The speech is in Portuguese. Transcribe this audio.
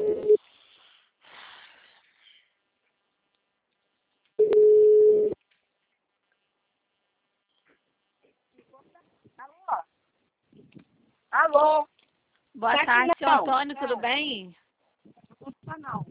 Alô? Boa tarde, seu Antônio, tudo bem? Não.